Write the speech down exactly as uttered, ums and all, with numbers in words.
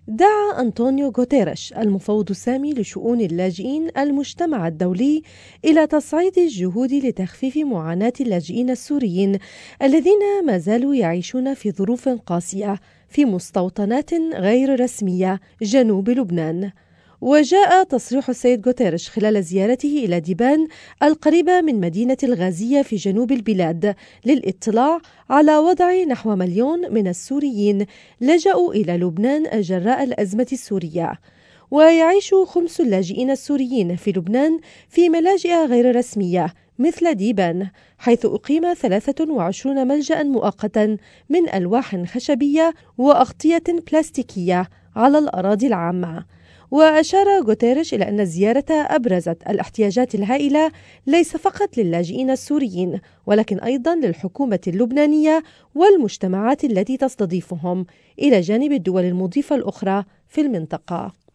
دعا أنطونيو غوتيريش المفوض السامي لشؤون اللاجئين المجتمع الدولي إلى تصعيد الجهود لتخفيف معاناة اللاجئين السوريين الذين ما زالوا يعيشون في ظروف قاسية في مستوطنات غير رسمية جنوب لبنان. وجاء تصريح السيد غوتيريش خلال زيارته إلى ديبان القريبة من مدينة الغازية في جنوب البلاد للاطلاع على وضع نحو مليون من السوريين لجأوا إلى لبنان جراء الأزمة السورية. ويعيش خمس اللاجئين السوريين في لبنان في ملاجئ غير رسمية مثل ديبان، حيث أقيم ثلاثة وعشرين ملجأ مؤقتا من ألواح خشبية وأغطية بلاستيكية على الأراضي العامة. وأشار غوتيريش إلى أن الزيارة أبرزت الاحتياجات الهائلة ليس فقط للاجئين السوريين ولكن أيضا للحكومة اللبنانية والمجتمعات التي تستضيفهم إلى جانب الدول المضيفة الأخرى في المنطقة.